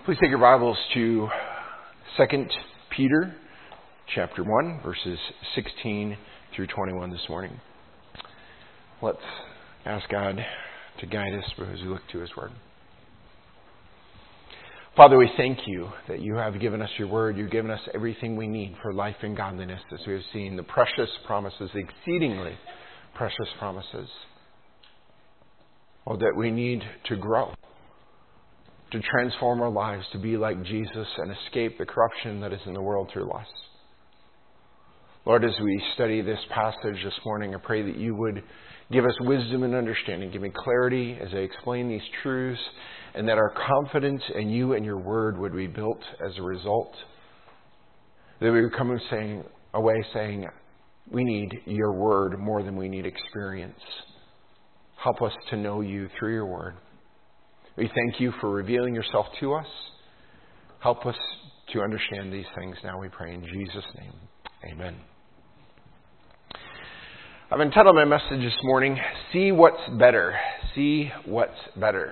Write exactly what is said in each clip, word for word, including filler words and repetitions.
Please take your Bibles to Second Peter chapter one, verses sixteen through twenty-one this morning. Let's ask God to guide us as we look to His Word. Father, we thank you that you have given us your Word. You've given us everything we need for life and godliness, as we have seen the precious promises, exceedingly precious promises, oh, that we need to grow, to transform our lives, to be like Jesus and escape the corruption that is in the world through lust. Lord, as we study this passage this morning, I pray that you would give us wisdom and understanding. Give me clarity as I explain these truths, and that our confidence in you and your word would be built as a result. That we would come saying, away saying, we need your word more than we need experience. Help us to know you through your word. We thank you for revealing yourself to us. Help us to understand these things now, we pray in Jesus' name. Amen. I've entitled my message this morning, See What's Better. See What's Better.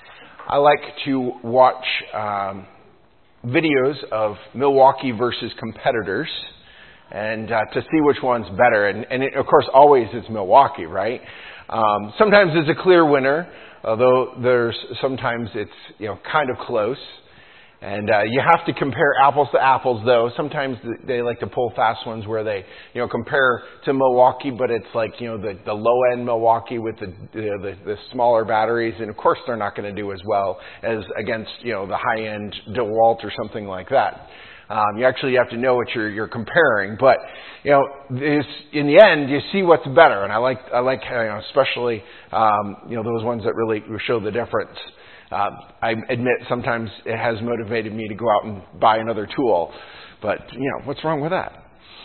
I like to watch um, videos of Milwaukee versus competitors and uh, to see which one's better. And, and it, of course, always it's Milwaukee, right? Um, sometimes it's a clear winner, although there's sometimes it's you know kind of close. And uh, you have to compare apples to apples, though. Sometimes they like to pull fast ones where they, you know, compare to Milwaukee, but it's like, you know, the, the low-end Milwaukee with the, the the smaller batteries. And, of course, they're not going to do as well as against, you know, the high-end DeWalt or something like that. Um, you actually have to know what you're you're comparing. But, you know, this, in the end, you see what's better. And I like, I like you know, especially, um, you know, those ones that really show the difference. Uh, I admit sometimes it has motivated me to go out and buy another tool, but you know what's wrong with that?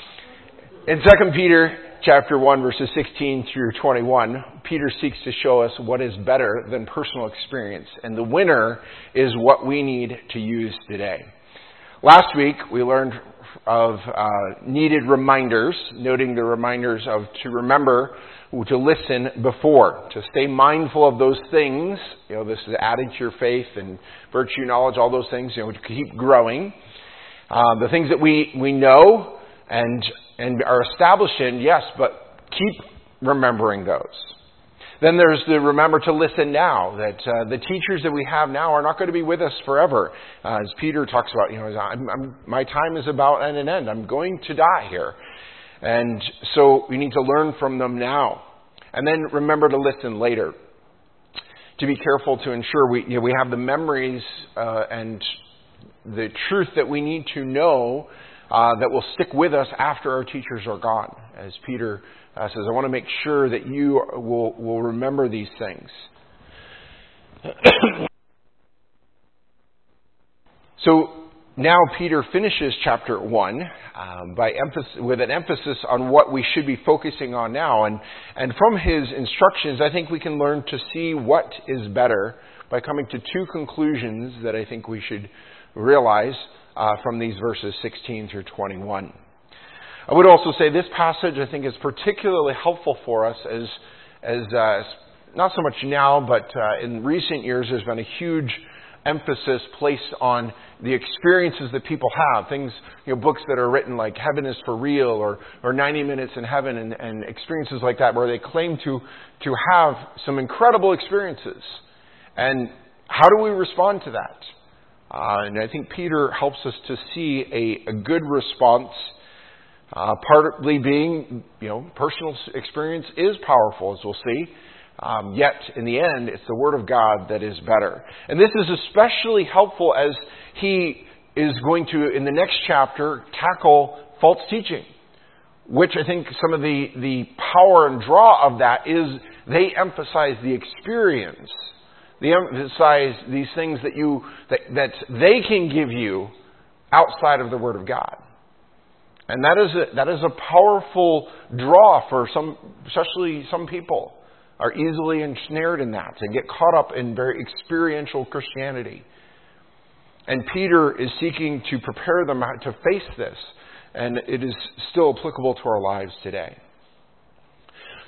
In Second Peter chapter one, verses sixteen through twenty-one, Peter seeks to show us what is better than personal experience, and the winner is what we need to use today. Last week we learned of uh, needed reminders, noting the reminders of to remember to listen before, to stay mindful of those things. You know, this is added to your faith and virtue, knowledge, all those things, you know, to keep growing. Uh, the things that we, we know and and are established in, yes, but keep remembering those. Then there's the remember to listen now, that uh, the teachers that we have now are not going to be with us forever. Uh, as Peter talks about, you know, I'm, I'm, my time is about at an end. I'm going to die here. And so we need to learn from them now. And then remember to listen later. To be careful to ensure we you know, we have the memories uh, and the truth that we need to know uh, that will stick with us after our teachers are gone. As Peter uh, says, I want to make sure that you will, will remember these things. So now Peter finishes chapter one um, by emphasis, with an emphasis on what we should be focusing on now. And, and from his instructions, I think we can learn to see what is better by coming to two conclusions that I think we should realize uh, from these verses sixteen through twenty-one. I would also say this passage, I think, is particularly helpful for us as, as uh, not so much now, but uh, in recent years, there's been a huge emphasis placed on the experiences that people have. Things, you know, books that are written like Heaven is for Real or, or ninety minutes in Heaven and, and experiences like that where they claim to, to have some incredible experiences. And how do we respond to that? Uh, and I think Peter helps us to see a, a good response. Uh, partly being, you know, personal experience is powerful, as we'll see. Um, yet, in the end, it's the Word of God that is better. And this is especially helpful as he is going to, in the next chapter, tackle false teaching. Which I think some of the, the power and draw of that is they emphasize the experience. They emphasize these things that you that, that they can give you outside of the Word of God. And that is a, that is a powerful draw for some, especially some people are easily ensnared in that and get caught up in very experiential Christianity. And Peter is seeking to prepare them to face this, and it is still applicable to our lives today.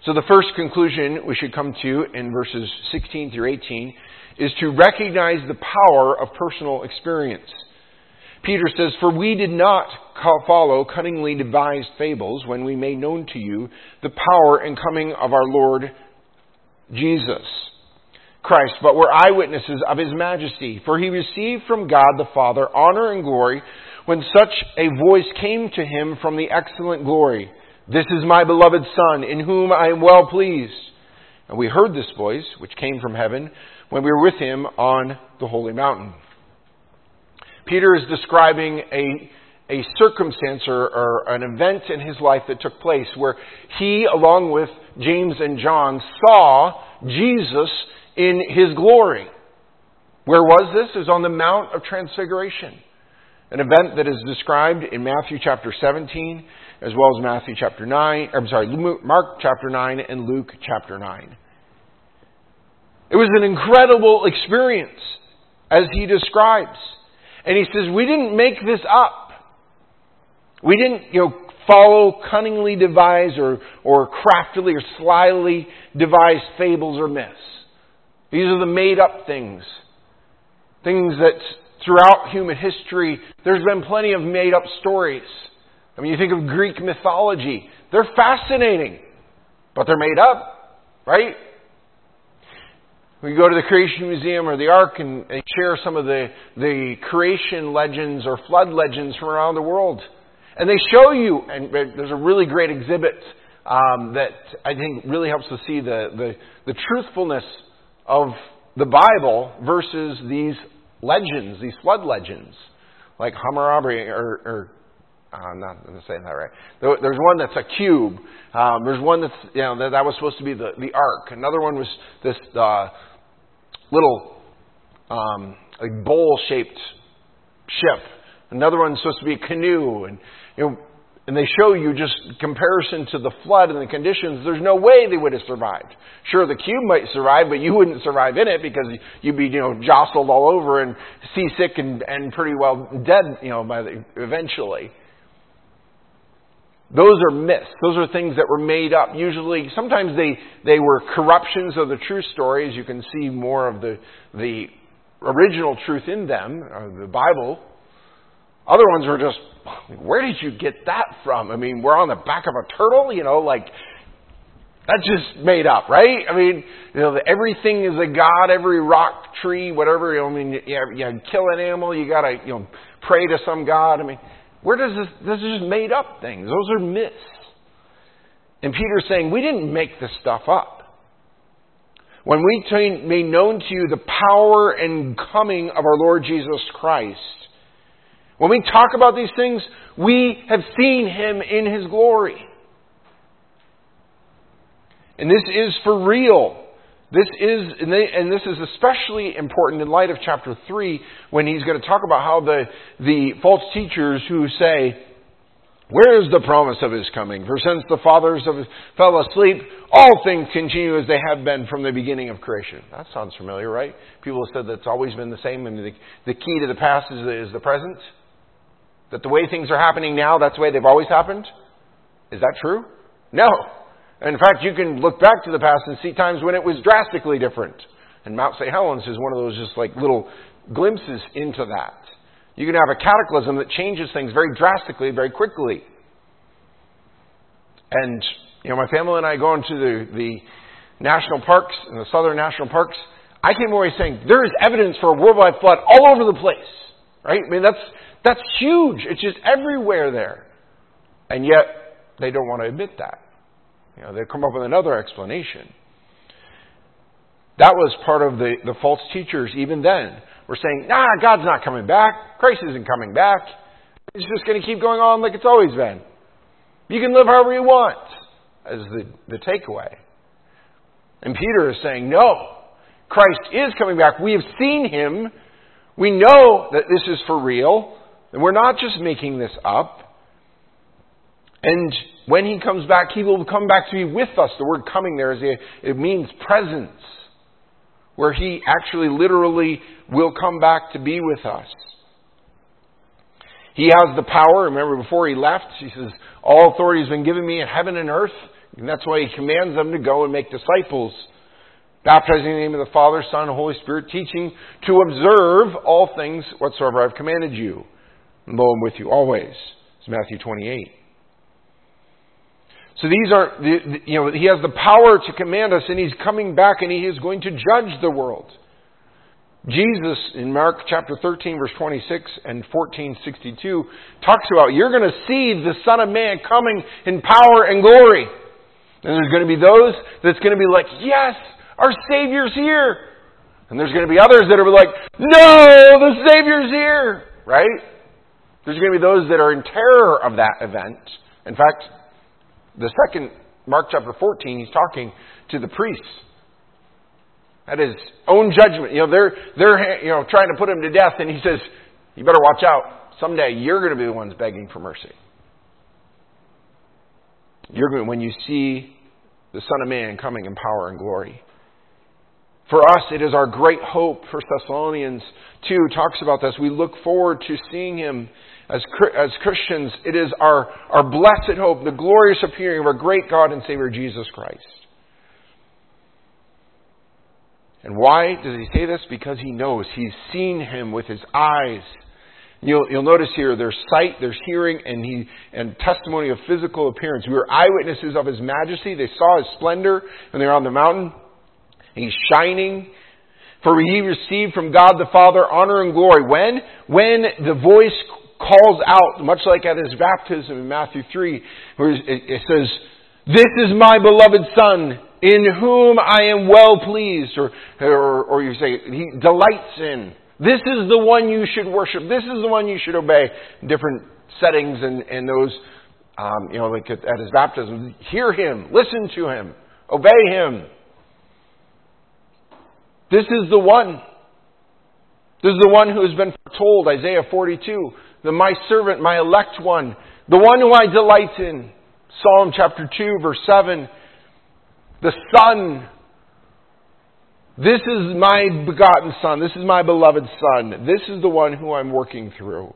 So the first conclusion we should come to in verses sixteen through eighteen is to recognize the power of personal experience. Peter says, "For we did not follow cunningly devised fables when we made known to you the power and coming of our Lord Jesus Christ, but were eyewitnesses of His majesty. For He received from God the Father honor and glory when such a voice came to Him from the excellent glory. 'This is my beloved Son, in whom I am well pleased.' And we heard this voice, which came from heaven, when we were with Him on the holy mountain." Peter is describing a, a circumstance or, or an event in his life that took place where he, along with James and John, saw Jesus in His glory. Where was this? It was on the Mount of Transfiguration. An event that is described in Matthew chapter seventeen, as well as Matthew chapter nine, I'm sorry, Mark chapter nine and Luke chapter nine. It was an incredible experience, as he describes. And he says, we didn't make this up. We didn't, you know, follow cunningly devised or, or craftily or slyly devised fables or myths. These are the made up things. Things that throughout human history, there's been plenty of made up stories. I mean, you think of Greek mythology. They're fascinating, but they're made up, right? We go to the Creation Museum or the Ark and, and share some of the, the creation legends or flood legends from around the world. And they show you, and there's a really great exhibit um, that I think really helps to see the, the, the truthfulness of the Bible versus these legends, these flood legends, like Hammurabi, or, or uh, I'm not going to say that right. There, there's one that's a cube. Um, there's one that's, you know, that, that was supposed to be the, the ark. Another one was this uh, little um, like bowl-shaped ship. Another one's supposed to be a canoe, and you know, and they show you just comparison to the flood and the conditions. There's no way they would have survived. Sure, the cube might survive, but you wouldn't survive in it because you'd be, you know, jostled all over and seasick and, and pretty well dead, you know, by the, eventually. Those are myths. Those are things that were made up. Usually, sometimes they, they were corruptions of the true stories. You can see more of the the original truth in them, uh, the Bible. Other ones were just, where did you get that from? I mean, we're on the back of a turtle, you know, like, that's just made up, right? I mean, you know, everything is a god, every rock, tree, whatever. I mean, you, you kill an animal, you got to, you know, pray to some god. I mean, where does this, this is just made up things. Those are myths. And Peter's saying, we didn't make this stuff up. When we t- made known to you the power and coming of our Lord Jesus Christ, when we talk about these things, we have seen Him in His glory. And this is for real. This is, and this is especially important in light of chapter three, when he's going to talk about how the, the false teachers who say, where is the promise of His coming? For since the fathers of fell asleep, all things continue as they have been from the beginning of creation. That sounds familiar, right? People have said that's always been the same, and the, the key to the past is the, is the present. That the way things are happening now, that's the way they've always happened? Is that true? No. In fact, you can look back to the past and see times when it was drastically different. And Mount Saint Helens is one of those just like little glimpses into that. You can have a cataclysm that changes things very drastically, very quickly. And, you know, my family and I go into the, the national parks, and the southern national parks. I came away saying, there is evidence for a worldwide flood all over the place. Right? I mean, that's that's huge. It's just everywhere there. And yet, they don't want to admit that. You know, they come up with another explanation. That was part of the, the false teachers even then. Were saying, nah, God's not coming back. Christ isn't coming back. It's just going to keep going on like it's always been. You can live however you want, as the, the takeaway. And Peter is saying, no, Christ is coming back. We have seen Him. We know that this is for real. And we're not just making this up. And when He comes back, He will come back to be with us. The word coming there is a, it means presence. Where He actually literally will come back to be with us. He has the power. Remember, before He left, He says, all authority has been given me in heaven and earth. And that's why He commands them to go and make disciples, baptizing in the name of the Father, Son, and Holy Spirit, teaching to observe all things whatsoever I've commanded you. And lo, I'm with you always. It's Matthew twenty-eight. So these are, the, the, you know, He has the power to command us, and He's coming back, and He is going to judge the world. Jesus, in Mark chapter thirteen, verse twenty-six and fourteen sixty-two, talks about, you're going to see the Son of Man coming in power and glory. And there's going to be those that's going to be like, yes, our Savior's here. And there's going to be others that are like, no, the Savior's here. Right? There's going to be those that are in terror of that event. In fact, the second, Mark chapter fourteen, He's talking to the priests. At His own judgment. You know, they're, they're you know, trying to put Him to death, and He says, you better watch out. Someday you're going to be the ones begging for mercy. You're going, when you see the Son of Man coming in power and glory. For us, it is our great hope. First Thessalonians two talks about this. We look forward to seeing Him as, as Christians. It is our, our blessed hope, the glorious appearing of our great God and Savior Jesus Christ. And why does He say this? Because He knows. He's seen Him with His eyes. You'll, you'll notice here there's sight, there's hearing, and he and testimony of physical appearance. We were eyewitnesses of His majesty. They saw His splendor when they were on the mountain. He's shining. For He received from God the Father honor and glory. When? When the voice calls out, much like at His baptism in Matthew three, where it says, this is my beloved Son, in whom I am well pleased. Or, or, or you say, He delights in. This is the one you should worship. This is the one you should obey. In different settings and, and those, um, you know, like at, at His baptism. Hear Him. Listen to Him. Obey Him. This is the one. This is the one who has been foretold, Isaiah forty-two. The my servant, my elect one. The one who I delight in. Psalm chapter two, verse seven. The Son. This is my begotten Son. This is my beloved Son. This is the one who I'm working through.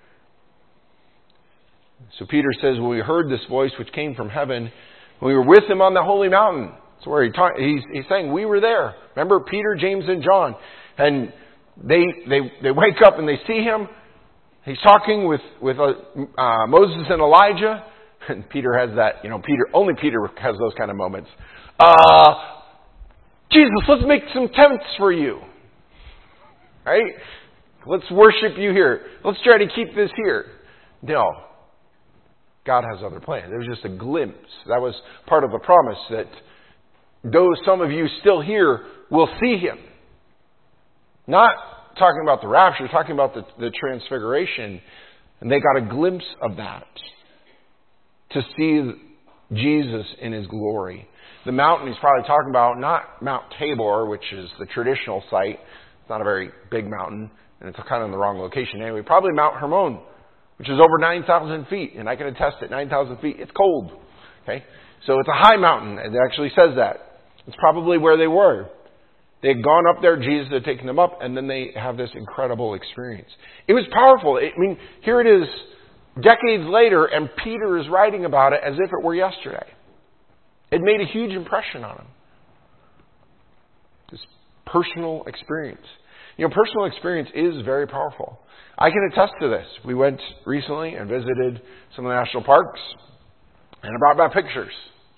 So Peter says, when we heard this voice which came from heaven, we were with Him on the holy mountain. That's where he talk, he's, he's saying we were there. Remember Peter, James, and John. And they they they wake up and they see Him. He's talking with, with uh, uh, Moses and Elijah. And Peter has that, you know, Peter, only Peter has those kind of moments. Uh, Jesus, let's make some tents for you. Right? Let's worship you here. Let's try to keep this here. No. God has other plans. It was just a glimpse. That was part of the promise that though some of you still here will see Him. Not talking about the rapture, talking about the, the transfiguration. And they got a glimpse of that. To see Jesus in His glory. The mountain He's probably talking about, not Mount Tabor, which is the traditional site. It's not a very big mountain, and it's kind of in the wrong location anyway. Probably Mount Hermon, which is over nine thousand feet, and I can attest at nine thousand feet, it's cold. Okay, so it's a high mountain. It actually says that. It's probably where they were. They had gone up there, Jesus had taken them up, and then they have this incredible experience. It was powerful. I mean, here it is. Decades later, and Peter is writing about it as if it were yesterday. It made a huge impression on him. This personal experience. You know, personal experience is very powerful. I can attest to this. We went recently and visited some of the national parks, and I brought back pictures.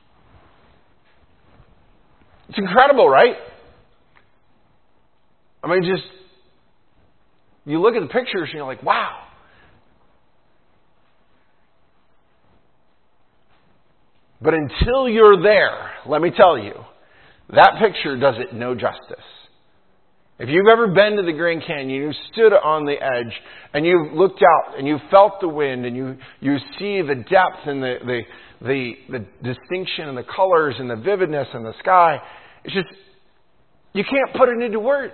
It's incredible, right? I mean, just, you look at the pictures and you're like, wow. But until you're there, let me tell you, that picture does it no justice. If you've ever been to the Grand Canyon, you stood on the edge, and you've looked out, and you felt the wind, and you, you see the depth and the, the, the, the distinction and the colors and the vividness in the sky, it's just, you can't put it into words.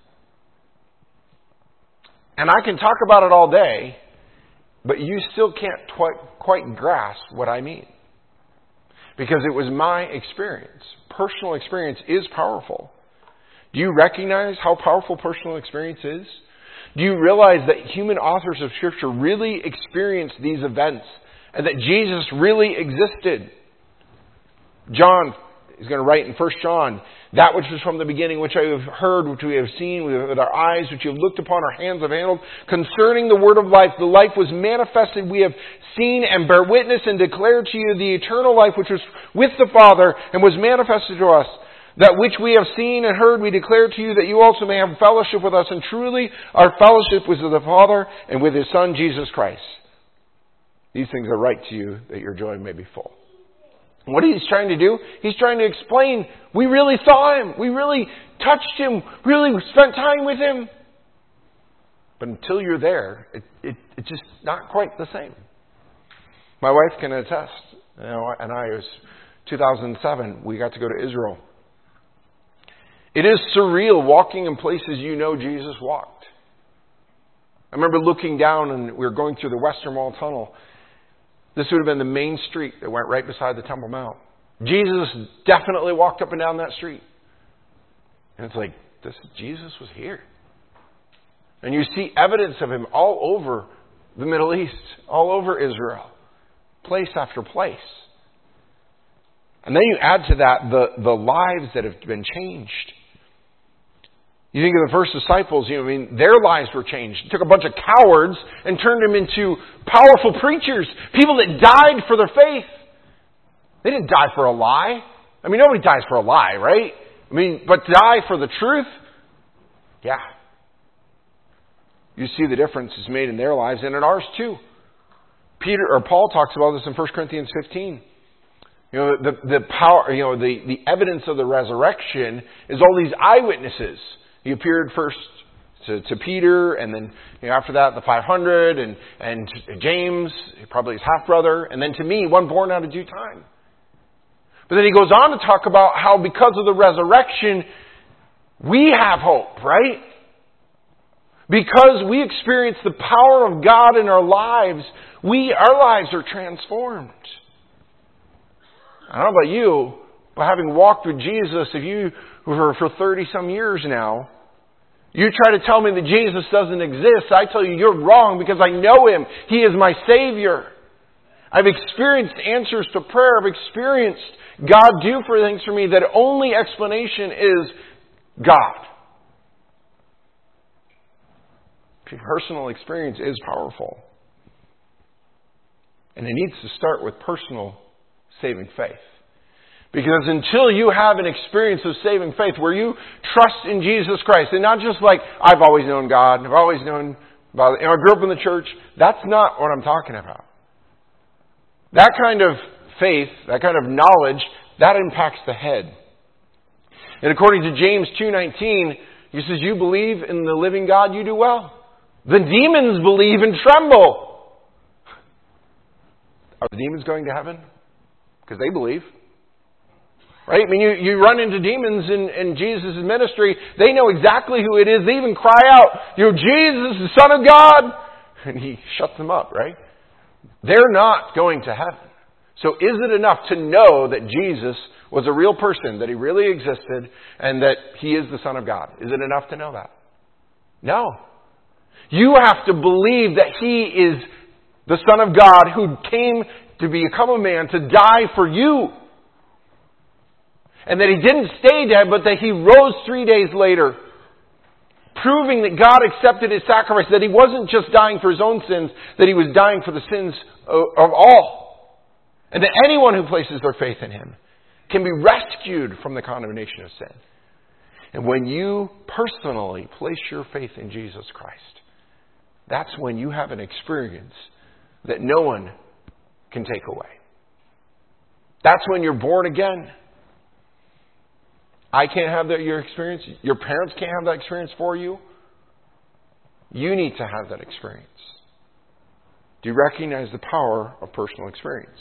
And I can talk about it all day, but you still can't tw- quite grasp what I mean. Because it was my experience. Personal experience is powerful. Do you recognize how powerful personal experience is? Do you realize that human authors of Scripture really experienced these events and that Jesus really existed? John is going to write in First John, that which was from the beginning, which I have heard, which we have seen with our eyes, which you have looked upon, our hands have handled, concerning the word of life. The life was manifested, we have seen and bear witness and declare to you the eternal life which was with the Father and was manifested to us. That which we have seen and heard we declare to you, that you also may have fellowship with us. And truly our fellowship was with the Father and with His Son, Jesus Christ. These things I write to you, that your joy may be full. What he's trying to do, he's trying to explain, we really saw Him. We really touched Him. Really spent time with Him. But until you're there, it, it, it's just not quite the same. My wife can attest. You know, and I, it was two thousand seven, we got to go to Israel. It is surreal walking in places you know Jesus walked. I remember looking down and we were going through the Western Wall Tunnel. This would have been the main street that went right beside the Temple Mount. Jesus definitely walked up and down that street. And it's like, this Jesus was here. And you see evidence of Him all over the Middle East, all over Israel, place after place. And then you add to that the, the lives that have been changed. You think of the first disciples, you know, I mean, their lives were changed. It took a bunch of cowards and turned them into powerful preachers. People that died for their faith. They didn't die for a lie. I mean, nobody dies for a lie, right? I mean, but die for the truth? Yeah. You see the difference is made in their lives and in ours too. Peter or Paul talks about this in First Corinthians fifteen. You know, the, the power, you know, the, the evidence of the resurrection is all these eyewitnesses. He appeared first to, to Peter, and then you know, after that, the five hundred, and, and James, probably his half-brother, and then to me, one born out of due time. But then he goes on to talk about how because of the resurrection, we have hope, right? Because we experience the power of God in our lives, we, our lives are transformed. I don't know about you, but having walked with Jesus, if you were for thirty some years now, you try to tell me that Jesus doesn't exist, I tell you you're wrong because I know Him. He is my Savior. I've experienced answers to prayer. I've experienced God do for things for me that only explanation is God. Personal experience is powerful. And it needs to start with personal saving faith. Because until you have an experience of saving faith where you trust in Jesus Christ, and not just like, I've always known God, I've always known about, you know, I grew up in the church, that's not what I'm talking about. That kind of faith, that kind of knowledge, that impacts the head. And according to James two nineteen, he says, you believe in the living God, you do well. The demons believe and tremble. Are the demons going to heaven? Because they believe. Right? I mean, you, you run into demons in, in Jesus' ministry. They know exactly who it is. They even cry out, you're Jesus, the Son of God. And He shuts them up, right? They're not going to heaven. So is it enough to know that Jesus was a real person, that He really existed, and that He is the Son of God? Is it enough to know that? No. You have to believe that He is the Son of God who came to become a man to die for you. And that He didn't stay dead, but that He rose three days later. Proving that God accepted His sacrifice. That He wasn't just dying for His own sins, that He was dying for the sins of, of all. And that anyone who places their faith in Him can be rescued from the condemnation of sin. And when you personally place your faith in Jesus Christ, that's when you have an experience that no one can take away. That's when you're born again. I can't have that your experience. Your parents can't have that experience for you. You need to have that experience. Do you recognize the power of personal experience?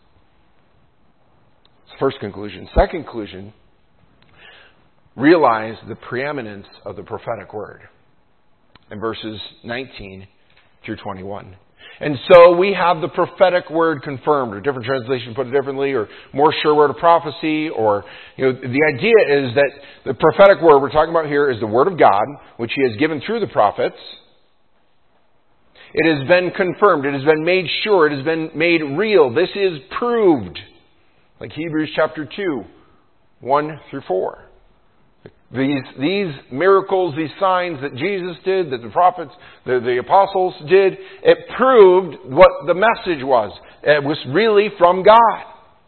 It's the first conclusion. Second conclusion, realize the preeminence of the prophetic word. In verses nineteen through twenty-one. And so we have the prophetic word confirmed, or different translations put it differently, or more sure word of prophecy, or, you know, the idea is that the prophetic word we're talking about here is the word of God, which He has given through the prophets. It has been confirmed. It has been made sure. It has been made real. This is proved. Like Hebrews chapter two, one through four. These, these miracles, these signs that Jesus did, that the prophets, the, the apostles did, it proved what the message was. It was really from God.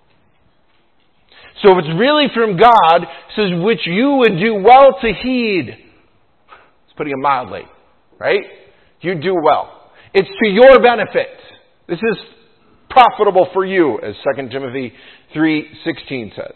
So if it's really from God, it says, which you would do well to heed. It's putting it mildly, right? You do well. It's to your benefit. This is profitable for you, as Second Timothy three sixteen says.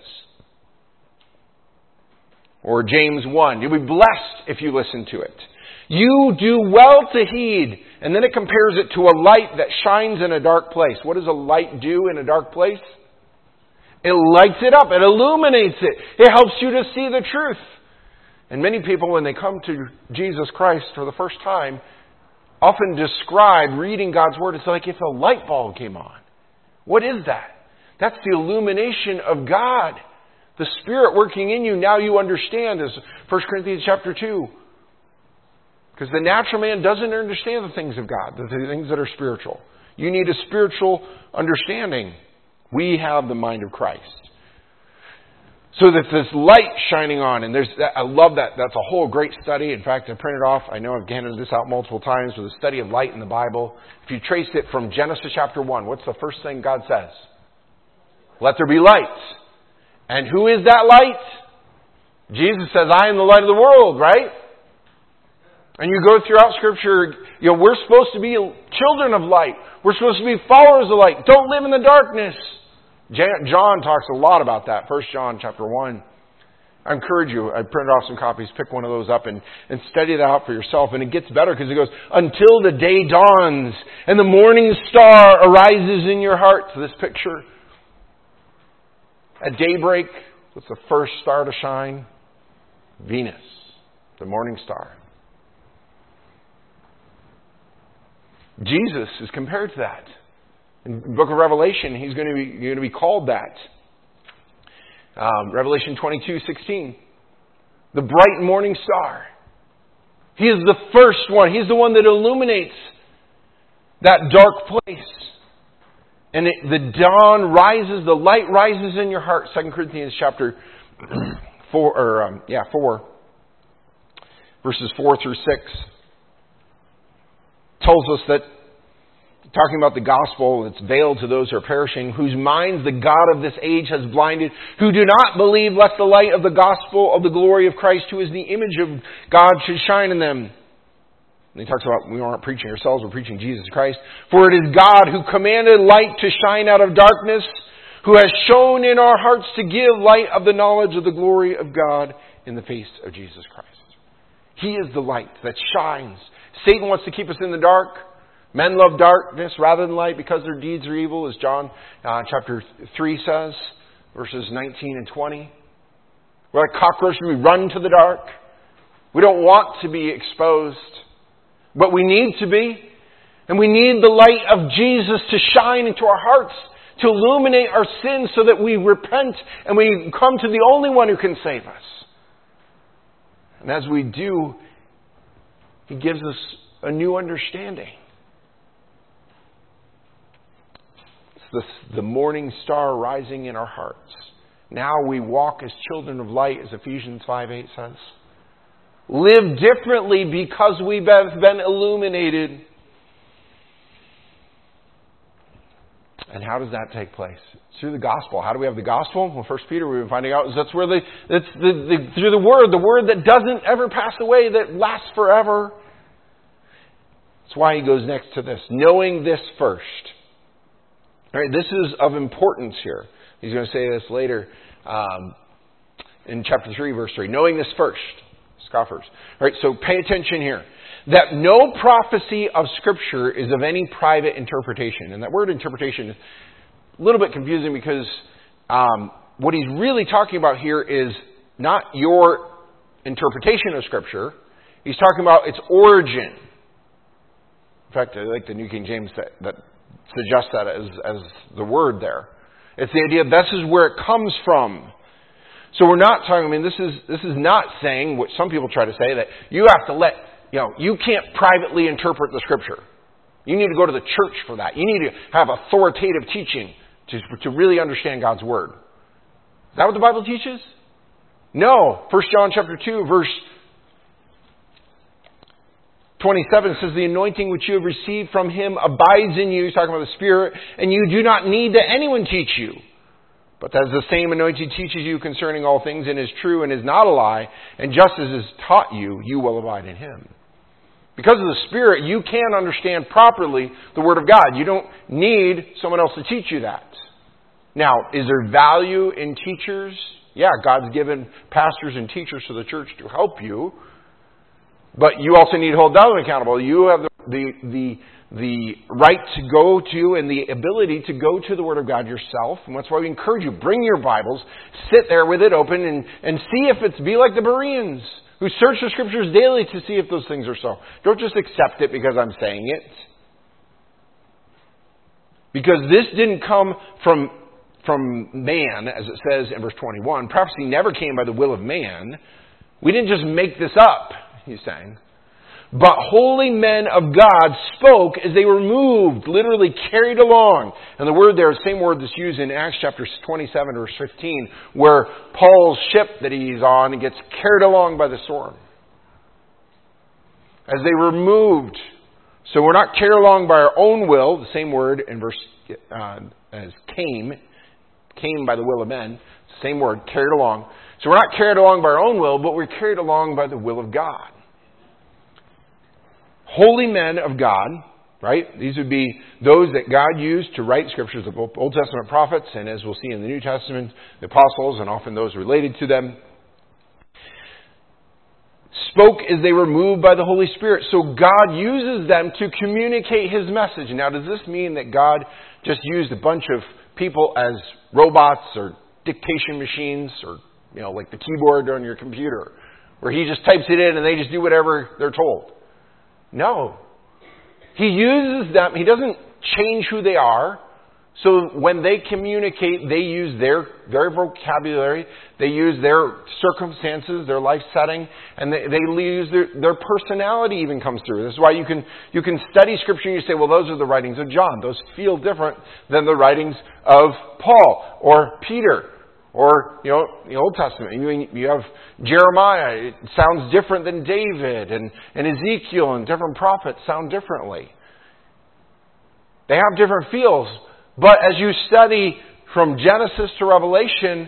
Or James one, you'll be blessed if you listen to it. You do well to heed. And then it compares it to a light that shines in a dark place. What does a light do in a dark place? It lights it up. It illuminates it. It helps you to see the truth. And many people, when they come to Jesus Christ for the first time, often describe reading God's Word. It's like if a light bulb came on. What is that? That's the illumination of God. The Spirit working in you, now you understand, as First Corinthians chapter two. Because the natural man doesn't understand the things of God, the things that are spiritual. You need a spiritual understanding. We have the mind of Christ. So that this light shining on, and there's, I love that. That's a whole great study. In fact, I printed off, I know I've handed this out multiple times, with a study of light in the Bible. If you trace it from Genesis chapter one, what's the first thing God says? Let there be light. And who is that light? Jesus says, I am the light of the world, right? And you go throughout Scripture, you know, we're supposed to be children of light. We're supposed to be followers of light. Don't live in the darkness. John talks a lot about that. First John chapter one. I encourage you, I printed off some copies, pick one of those up and, and study that out for yourself. And it gets better because it goes, until the day dawns and the morning star arises in your heart. So this picture. At daybreak, what's the first star to shine? Venus, the morning star. Jesus is compared to that. In the book of Revelation, he's going to be, going to be called that. Um, Revelation twenty-two sixteen. The bright morning star. He is the first one. He's the one that illuminates that dark place. And it, the dawn rises, the light rises in your heart. Second Corinthians chapter four, or um, yeah, four, verses four through six, tells us that, talking about the gospel, it's veiled to those who are perishing, whose minds the God of this age has blinded, who do not believe, lest the light of the gospel of the glory of Christ, who is the image of God, should shine in them. And he talks about, we aren't preaching ourselves, we're preaching Jesus Christ. For it is God who commanded light to shine out of darkness, who has shown in our hearts to give light of the knowledge of the glory of God in the face of Jesus Christ. He is the light that shines. Satan wants to keep us in the dark. Men love darkness rather than light because their deeds are evil, as John uh, chapter three says, verses nineteen and twenty. We're like cockroaches, we run to the dark. We don't want to be exposed. But we need to be. And we need the light of Jesus to shine into our hearts, to illuminate our sins so that we repent and we come to the only one who can save us. And as we do, He gives us a new understanding. It's this, the morning star rising in our hearts. Now we walk as children of light, as Ephesians five eight says. Live differently because we've been illuminated. And how does that take place? It's through the gospel. How do we have the gospel? Well, First Peter, we've been finding out, is that's where the, it's the, the through the word, the word that doesn't ever pass away, that lasts forever. That's why he goes next to this. Knowing this first. All right, this is of importance here. He's going to say this later um, in chapter three, verse three. Knowing this first. Scoffers. All right, so pay attention here. That no prophecy of Scripture is of any private interpretation. And that word interpretation is a little bit confusing because um, what he's really talking about here is not your interpretation of Scripture. He's talking about its origin. In fact, I like the New King James that, that suggests that as, as the word there. It's the idea this is where it comes from. So we're not talking, I mean, this is this is not saying what some people try to say, that you have to let, you know, you can't privately interpret the Scripture. You need to go to the church for that. You need to have authoritative teaching to, to really understand God's Word. Is that what the Bible teaches? No. First John chapter two, verse twenty-seven says, the anointing which you have received from Him abides in you. He's talking about the Spirit. And you do not need that anyone teach you. But as the same anointing teaches you concerning all things and is true and is not a lie, and just as is taught you, you will abide in Him. Because of the Spirit, you can understand properly the Word of God. You don't need someone else to teach you that. Now, is there value in teachers? Yeah, God's given pastors and teachers to the church to help you. But you also need to hold them accountable. You have the, the, the, the right to go to and the ability to go to the Word of God yourself. And that's why we encourage you, bring your Bibles, sit there with it open, and, and see if it's, be like the Bereans, who search the Scriptures daily to see if those things are so. Don't just accept it because I'm saying it. Because this didn't come from, from man, as it says in verse twenty-one. Prophecy never came by the will of man. We didn't just make this up, he's saying. But holy men of God spoke as they were moved, literally carried along. And the word there is the same word that's used in Acts chapter twenty-seven, verse fifteen, where Paul's ship that he's on gets carried along by the storm. As they were moved. So we're not carried along by our own will, the same word in verse uh, as came, came by the will of men, same word, carried along. So we're not carried along by our own will, but we're carried along by the will of God. Holy men of God, right? These would be those that God used to write scriptures, the Old Testament prophets, and as we'll see in the New Testament, the apostles, and often those related to them, spoke as they were moved by the Holy Spirit. So God uses them to communicate His message. Now, does this mean that God just used a bunch of people as robots or dictation machines or, you know, like the keyboard on your computer, where He just types it in and they just do whatever they're told? No. He uses them. He doesn't change who they are. So when they communicate, they use their, their vocabulary, they use their circumstances, their life setting, and they, they use their, their personality even comes through. This is why you can, you can study Scripture and you say, well, those are the writings of John. Those feel different than the writings of Paul or Peter. Or, you know, the Old Testament, you, you have Jeremiah, it sounds different than David, and, and Ezekiel and different prophets sound differently. They have different feels, but as you study from Genesis to Revelation,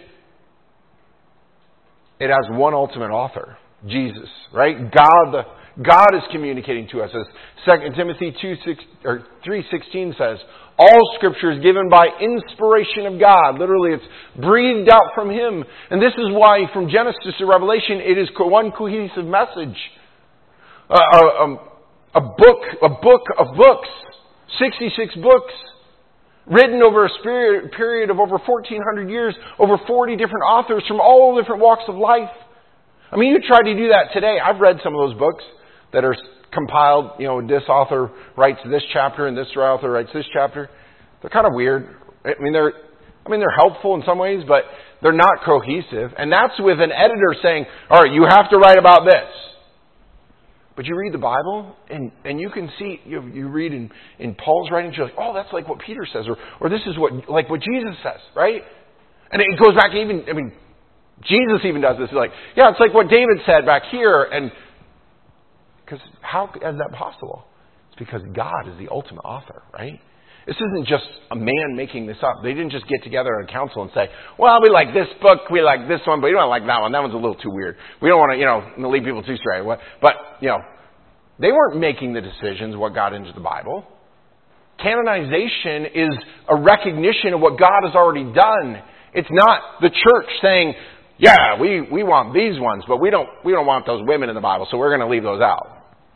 it has one ultimate author, Jesus, right? God, the, God is communicating to us. As Second Timothy two, six, or three sixteen says, all Scripture is given by inspiration of God. Literally, it's breathed out from Him. And this is why from Genesis to Revelation, it is one cohesive message. Uh, a, um, a book, a book of books. sixty-six books. Written over a period of over fourteen hundred years. Over forty different authors from all different walks of life. I mean, you try to do that today. I've read some of those books that are compiled, you know, this author writes this chapter and this author writes this chapter. They're kind of weird. I mean, they're, I mean, they're helpful in some ways, but they're not cohesive. And that's with an editor saying, all right, you have to write about this. But you read the Bible and, and you can see, you, you read in, in Paul's writings, you're like, oh, that's like what Peter says, or, or this is what, like what Jesus says, right? And it goes back even, I mean, Jesus even does this. He's like, yeah, it's like what David said back here. And because how is that possible? It's because God is the ultimate author, right? This isn't just a man making this up. They didn't just get together in a council and say, well, we like this book, we like this one, but we don't like that one. That one's a little too weird. We don't want to, you know, lead people too astray. But, you know, they weren't making the decisions what got into the Bible. Canonization is a recognition of what God has already done. It's not the church saying, yeah, we, we want these ones, but we don't we don't want those women in the Bible, so we're going to leave those out.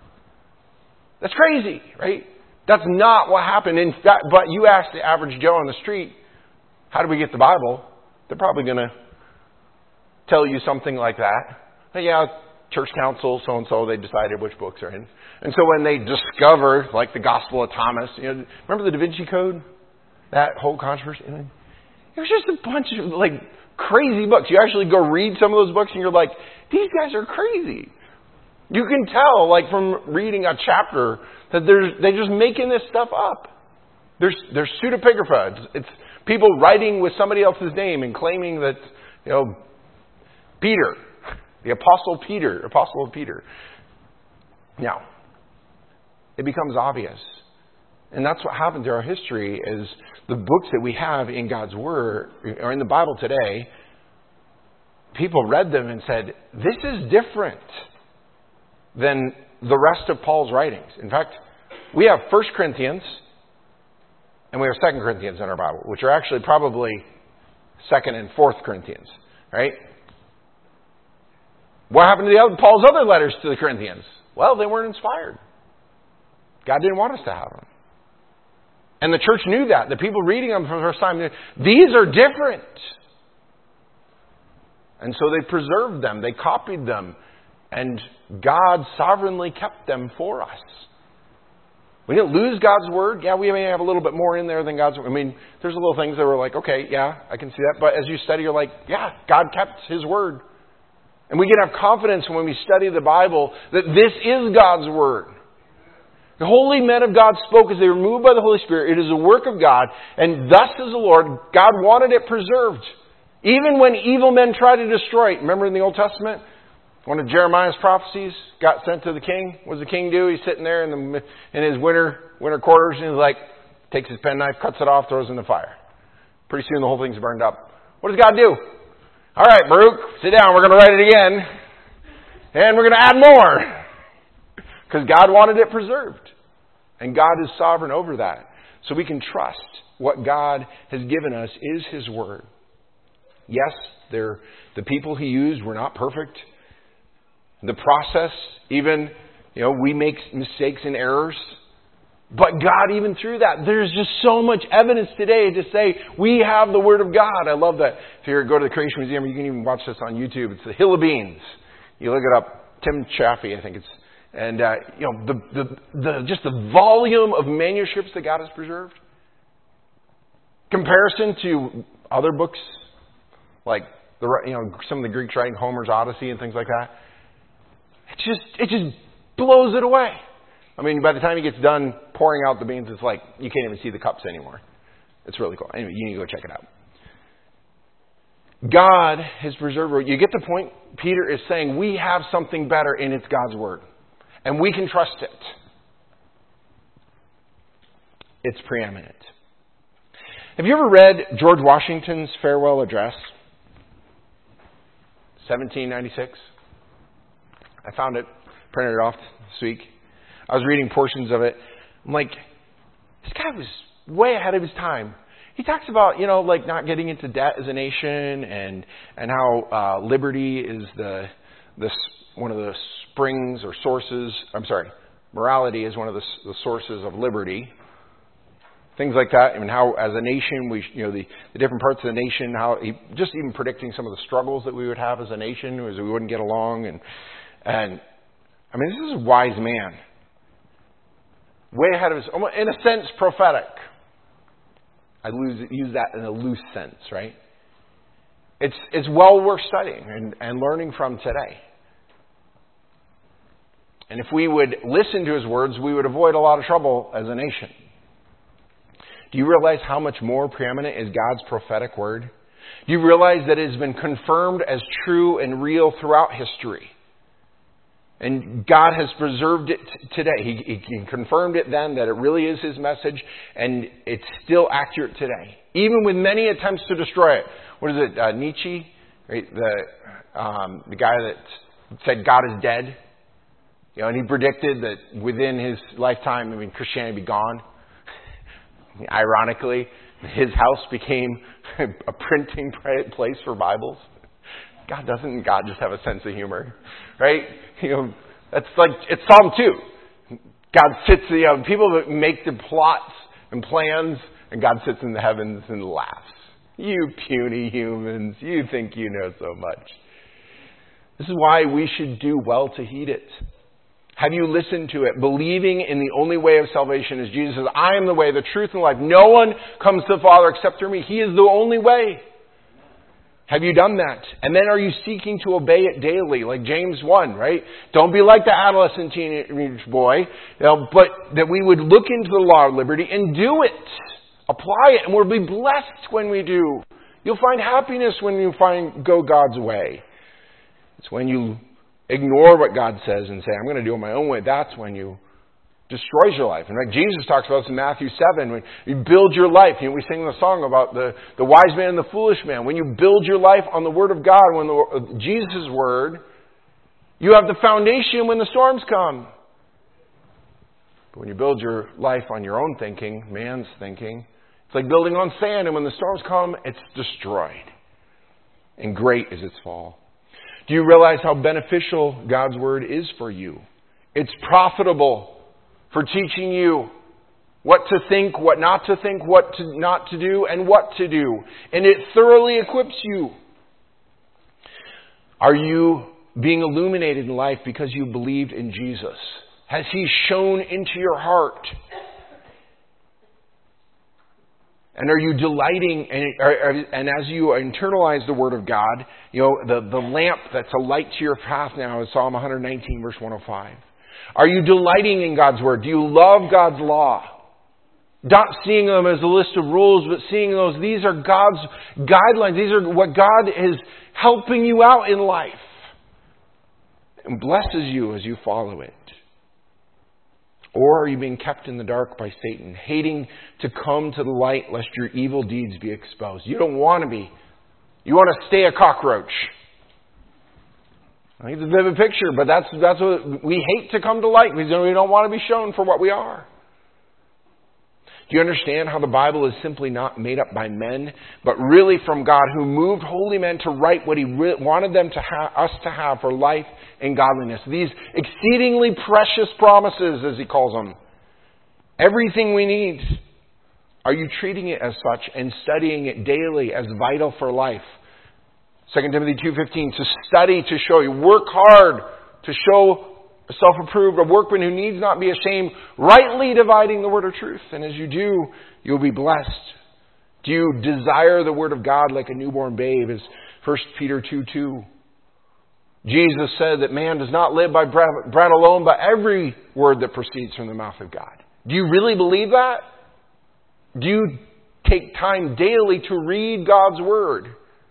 That's crazy, right? That's not what happened. In fact, but you ask the average Joe on the street, how do we get the Bible? They're probably going to tell you something like that. But yeah, church council, so-and-so, they decided which books are in. And so when they discover, like the Gospel of Thomas, you know, remember the Da Vinci Code? That whole controversy? It was just a bunch of, like, crazy books. You actually go read some of those books and you're like, these guys are crazy. You can tell, like, from reading a chapter that they're, they're just making this stuff up. There's, there's pseudepigrapha. It's, it's people writing with somebody else's name and claiming that You know, Peter, the Apostle Peter, Apostle of Peter. Now, it becomes obvious. And that's what happened through our history is the books that we have in God's Word, or in the Bible today, people read them and said, this is different than the rest of Paul's writings. In fact, we have First Corinthians and we have Second Corinthians in our Bible, which are actually probably Second and Fourth Corinthians, right? What happened to the other, Paul's other letters to the Corinthians? Well, they weren't inspired. God didn't want us to have them. And the church knew that. The people reading them for the first time, these are different. And so they preserved them. They copied them. And God sovereignly kept them for us. We didn't lose God's Word. Yeah, we may have a little bit more in there than God's Word. I mean, there's little things that were like, okay, yeah, I can see that. But as you study, you're like, yeah, God kept His Word. And we can have confidence when we study the Bible that this is God's Word. The holy men of God spoke as they were moved by the Holy Spirit. It is a work of God. And thus is the Lord. God wanted it preserved. Even when evil men tried to destroy it. Remember in the Old Testament? One of Jeremiah's prophecies got sent to the king. What does the king do? He's sitting there in, the, in his winter winter quarters. And he's like, takes his penknife, cuts it off, throws it in the fire. Pretty soon the whole thing's burned up. What does God do? All right, Baruch, sit down. We're going to write it again. And we're going to add more. Because God wanted it preserved. And God is sovereign over that. So we can trust what God has given us is His Word. Yes, they're, the people He used were not perfect. The process, even, you know, we make mistakes and errors. But God, even through that, there's just so much evidence today to say we have the Word of God. I love that. If you go to the Creation Museum, you can even watch this on YouTube. It's the Hill of Beans. You look it up. Tim Chaffee, I think it's. And, uh, you know, the, the, the, just the volume of manuscripts that God has preserved. Comparison to other books, like, the, you know, some of the Greeks writing Homer's Odyssey and things like that. It just, it just blows it away. I mean, by the time he gets done pouring out the beans, it's like, you can't even see the cups anymore. It's really cool. Anyway, you need to go check it out. God has preserved. You get the point? Peter is saying we have something better, and it's God's Word. And we can trust it. It's preeminent. Have you ever read George Washington's farewell address? seventeen ninety-six. I found it, printed it off this week. I was reading portions of it. I'm like, this guy was way ahead of his time. He talks about, you know, like not getting into debt as a nation and and how uh, liberty is the the one of the springs or sources. I'm sorry, morality is one of the, the sources of liberty. Things like that. I mean, how as a nation, we, you know, the, the different parts of the nation, how he, just even predicting some of the struggles that we would have as a nation, as we wouldn't get along, and and I mean, this is a wise man, way ahead of his, in a sense, prophetic. I lose, use that in a loose sense, right? It's it's well worth studying and, and learning from today. And if we would listen to his words, we would avoid a lot of trouble as a nation. Do you realize how much more preeminent is God's prophetic word? Do you realize that it has been confirmed as true and real throughout history? And God has preserved it today. He, he confirmed it then that it really is His message, and it's still accurate today. Even with many attempts to destroy it. What is it, uh, Nietzsche? Right? The, um, the guy that said God is dead. You know, and he predicted that within his lifetime, I mean, Christianity would be gone. Ironically, his house became a printing place for Bibles. God doesn't God just have a sense of humor, right? You know, that's like, it's Psalm two. God sits, you know, people that make the plots and plans, and God sits in the heavens and laughs. You puny humans, you think you know so much. This is why we should do well to heed it. Have you listened to it, believing in the only way of salvation as Jesus says, I am the way, the truth, and the life. No one comes to the Father except through me. He is the only way. Have you done that? And then are you seeking to obey it daily? Like James one, right? Don't be like the adolescent teenage boy, you know, but that we would look into the law of liberty and do it. Apply it, and we'll be blessed when we do. You'll find happiness when you find go God's way. It's when you ignore what God says and say, I'm going to do it my own way. That's when you destroys your life. In fact, Jesus talks about this in Matthew seven. When you build your life, you know, we sing the song about the, the wise man and the foolish man. When you build your life on the Word of God, when the Jesus' Word, you have the foundation when the storms come. But when you build your life on your own thinking, man's thinking, it's like building on sand, and when the storms come, it's destroyed. And great is its fall. Do you realize how beneficial God's Word is for you? It's profitable for teaching you what to think, what not to think, what to not to do, and what to do. And it thoroughly equips you. Are you being illuminated in life because you believed in Jesus? Has He shone into your heart? And are you delighting, and, and as you internalize the Word of God, you know, the, the lamp that's a light to your path now is Psalm one nineteen, verse one oh five. Are you delighting in God's Word? Do you love God's law? Not seeing them as a list of rules, but seeing those, these are God's guidelines. These are what God is helping you out in life. And blesses you as you follow it. Or are you being kept in the dark by Satan, hating to come to the light lest your evil deeds be exposed? You don't want to be. You want to stay a cockroach. I think it's a vivid picture, but that's that's what we hate to come to light. We don't, we don't want to be shown for what we are. Do you understand how the Bible is simply not made up by men, but really from God, who moved holy men to write what He re- wanted them to ha- us to have for life and godliness? These exceedingly precious promises, as He calls them. Everything we need. Are you treating it as such and studying it daily as vital for life? Second Timothy two fifteen, to study, to show you. Work hard to show self-approved, a workman who needs not be ashamed, rightly dividing the word of truth. And as you do, you'll be blessed. Do you desire the Word of God like a newborn babe? As First Peter two two. Jesus said that man does not live by bread alone, but every word that proceeds from the mouth of God. Do you really believe that? Do you take time daily to read God's Word?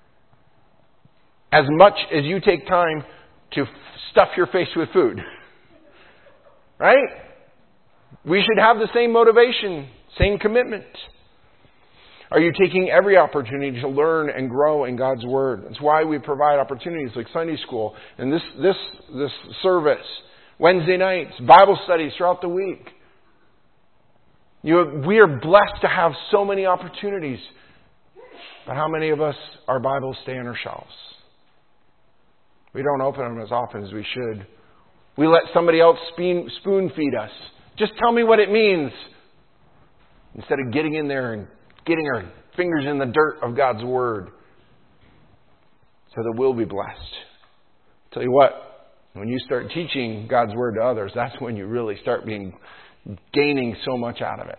As much as you take time to stuff your face with food. Right? We should have the same motivation, same commitment. Are you taking every opportunity to learn and grow in God's Word? That's why we provide opportunities like Sunday school and this this this service, Wednesday nights, Bible studies throughout the week. You know, we are blessed to have so many opportunities. But how many of us, our Bibles stay on our shelves? We don't open them as often as we should. We let somebody else spoon feed us. Just tell me what it means. Instead of getting in there and getting our fingers in the dirt of God's Word. So that we'll be blessed. Tell you what, when you start teaching God's Word to others, that's when you really start being gaining so much out of it.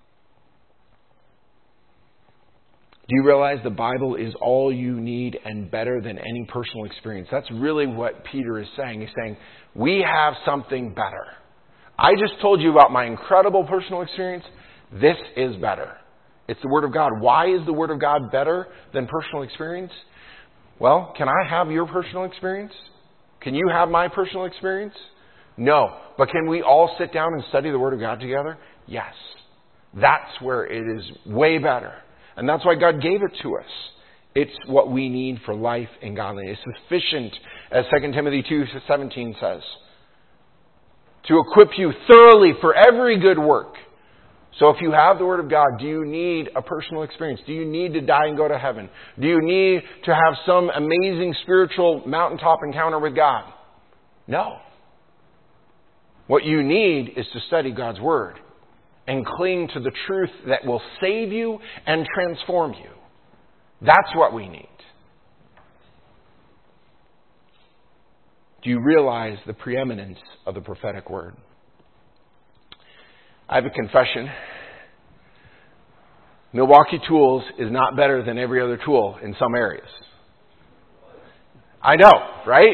Do you realize the Bible is all you need and better than any personal experience? That's really what Peter is saying. He's saying, we have something better. I just told you about my incredible personal experience. This is better. It's the Word of God. Why is the Word of God better than personal experience? Well, can I have your personal experience? Can you have my personal experience? No. But can we all sit down and study the Word of God together? Yes. That's where it is way better. And that's why God gave it to us. It's what we need for life and godliness. It's sufficient, as Second Timothy two seventeen says, to equip you thoroughly for every good work. So if you have the Word of God, do you need a personal experience? Do you need to die and go to heaven? Do you need to have some amazing spiritual mountaintop encounter with God? No. What you need is to study God's Word and cling to the truth that will save you and transform you. That's what we need. Do you realize the preeminence of the prophetic word? I have a confession. Milwaukee Tools is not better than every other tool in some areas. I know, right?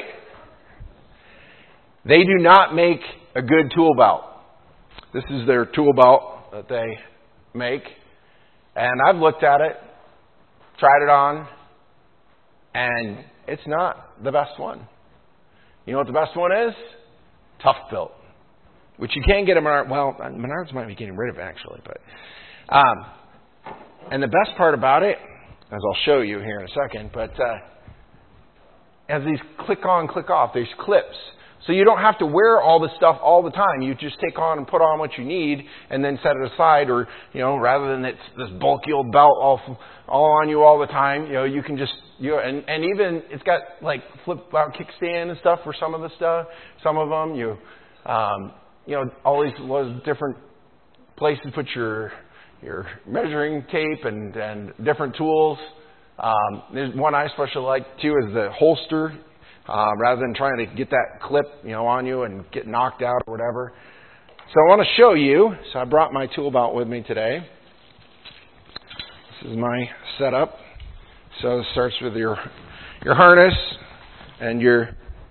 They do not make a good tool belt. This is their tool belt that they make. And I've looked at it. tried it on, and it's not the best one. You know what the best one is? Tough Built, which you can get at Menards. Well, Menards might be getting rid of it, actually. But um, and the best part about it, as I'll show you here in a second, but uh, as these click on, click off, there's clips. So you don't have to wear all this stuff all the time. You just take on and put on what you need and then set it aside. Or, you know, rather than it's this bulky old belt all all on you all the time, you know, you can just, you know, and, and even it's got like flip out kickstand and stuff for some of the stuff. Some of them, you, um, you know, all these different places to put your your measuring tape and, and different tools. Um, there's one I especially like too is the holster. Uh, rather than trying to get that clip, you know, on you and get knocked out or whatever. So I want to show you. So I brought my tool belt with me today. This is my setup. So it starts with your your harness and your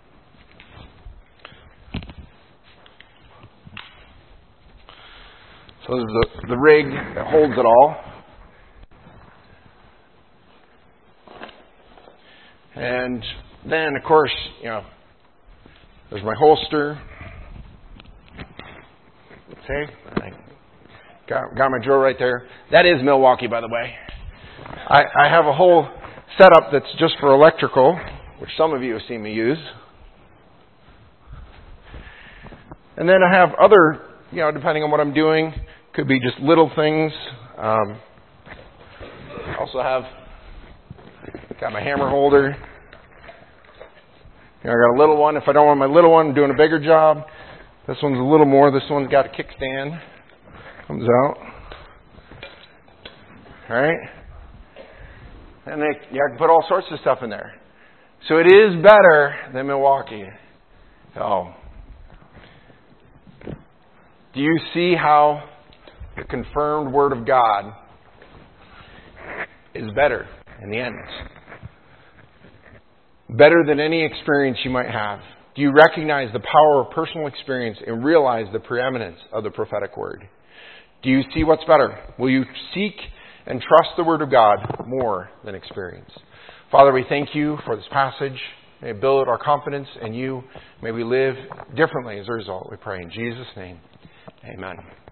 so this is the, the rig that holds it all. And then, of course, you know, there's my holster. Okay, I got, got my drill right there. That is Milwaukee, by the way. I, I have a whole setup that's just for electrical, which some of you have seen me use. And then I have other, you know, depending on what I'm doing, could be just little things. Um, also have got my hammer holder. You know, I got a little one. If I don't want my little one, I'm doing a bigger job. This one's a little more. This one's got a kickstand. Comes out. All right. And they, yeah, I can put all sorts of stuff in there. So it is better than Milwaukee. Oh. Do you see how the confirmed Word of God is better in the end? Better than any experience you might have. Do you recognize the power of personal experience and realize the preeminence of the prophetic word? Do you see what's better? Will you seek and trust the Word of God more than experience? Father, we thank you for this passage. May it build our confidence in you. May we live differently as a result. We pray in Jesus' name. Amen.